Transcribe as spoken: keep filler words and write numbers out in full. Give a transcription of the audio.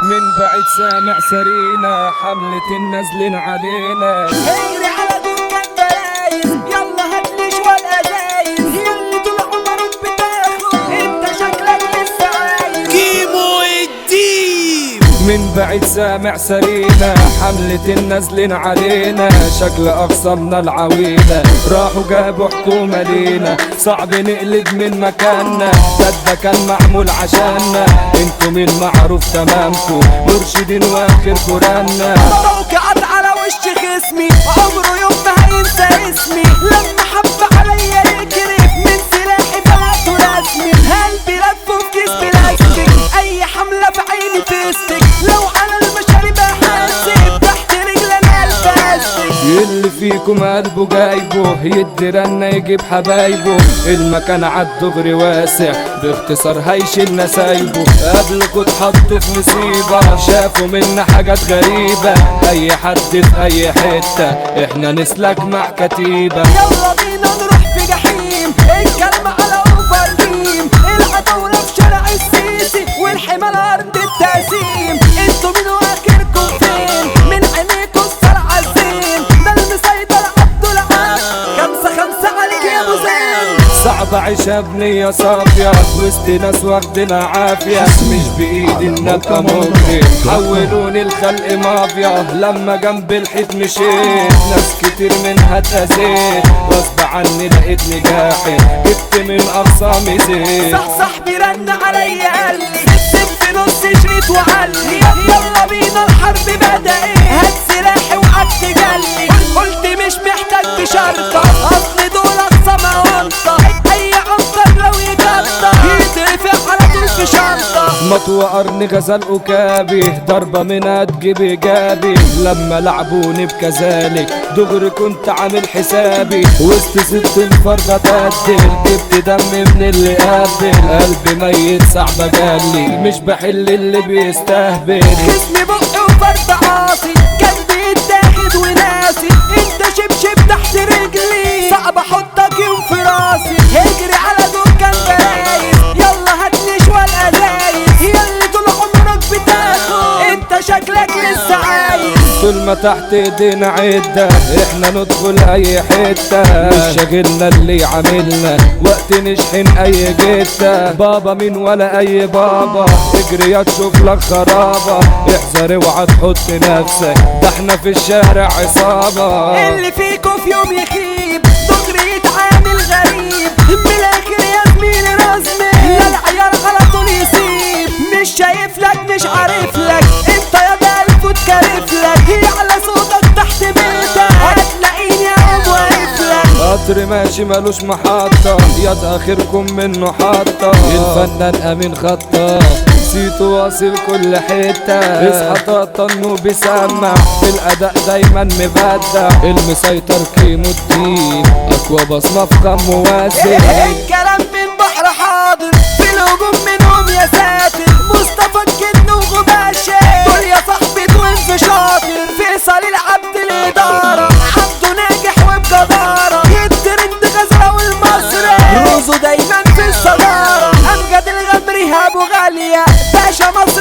من بعيد سامع سرينا حملة النازلين علينا. اجري على دكان جرايز يلا هاتلي شوال ازايز يلي طول عمرك بتاخد انت شكلك لسه عايز. كيمو الديب من بعيد سامع سرينا حملة النازلين علينا. شكل أخصامنا العويلة راحوا جابوا حكومة لينا. صعب نقلب من مكاننا ده كان معمول عشاننا. انتوا مين معروف تمامكم مرشدين واخر قرانا. موقعات على وش خصمي عمره يوم ما هينسى اسمي. لما حب عليا يكرف من سلاحي فلقته رسمي. قلبي لفه في كيس بلاستيك اي حملة في عيني فيستك. لو على المشارب احاسب تحت رجلنا الفاستك. اللي فيكم قلبه جايبه يدي رنة يجيب حبايبه. المكان عالدغري واسع باختصار هيشيلنا سايبه. قبلكوا اتحطوا في مصيبة شافوا منا حاجات غريبة. اي حد في اي حتة احنا نسلك مع كتيبة. يلا بينا نروح في جحيم الكلمة على اوفر جيم. العدولة في شارع السيسي والحمال ارض التقسيم. انتوا مين واخركم فين من عينيكوا الصرعة الزين. ده المسيطر عبد العال خمسة خمسة عليك يا ابو زين. صعب عيشها بنية صافية وسط ناس واخدنا عافية. مش بإيدي النبقى ممكن حولوني الخلق مافيا. لما جنب الحيط مشيت ناس كتير منها اتأذيت. غصب عني لقيتني جاحد جبت من أخصامي زيت. صح صاحبي رن عليا قال لي سيب في نص شريط وعلي. يلا بينا الحرب بدأت هات سلاحي وقعدت جلي. قلت مش محتاج بشرطة اصل دول اقصى وانطة. اي عنطر لو يكتر يترفع على طول في شنطة. مطوى قرن غزل أكابي ضربة من تجيب إيجابي. لما لعبوني بكذلك دغري كنت عامل حسابي. وسط ست الفرقة تقدل جبت دم من اللي قابل. قلبي ميت صعبة جالي مش بحل اللي بيستهبل. جسمي بقي وفرد عاصي قلبي يتاخد وناسي. انت شبشب تحت رجلي صعب احطك يوم في راسي. اجري على دكان جرايز يلا هاتلي شوال ازايز يلي طول عمرك بتاخد انت شكلك لسه عايز. طول ما تحت ايدينا عدة احنا ندخل اي حتة. مش شاغلنا اللي عاملنا وقت نشحن اي جتة. بابا مين ولا اي بابا اجري يا تشوف لك خرابة. احذر اوعى تحط نفسك ده احنا في الشارع عصابة. اللي فيكو في يوم يخيب دغري يتعامل غريب. من الاخر يا زميلي رسمي لا العيار على طول يسيب. مش شايف لك مش عارف لك انت يا ده الف وتكرف لك. هي على صوتك تحت بيتك هتلاقيني اقوم واقف لك. قطر ماشي ملوش محطة يد اخركم منه حطة. الفنان امين خطة صيته واصل كل حتة. اصحى طقطن وبيسمع الاداء دايما مبدع. المسيطر كيمو الدين اقوى بصمة في خم موازي. الكلام من بحر حاضر في الهجوم منهم يا ساتر. مصطفى الجن وغباشة دول يا صاحبي توينز شاطر. فيصل العبد الادارة عبده ناجح وبجدارة. الترند غزرة والمصري روزو دايما في الصدارة. امجد الغمري ابو غالية باشا مصر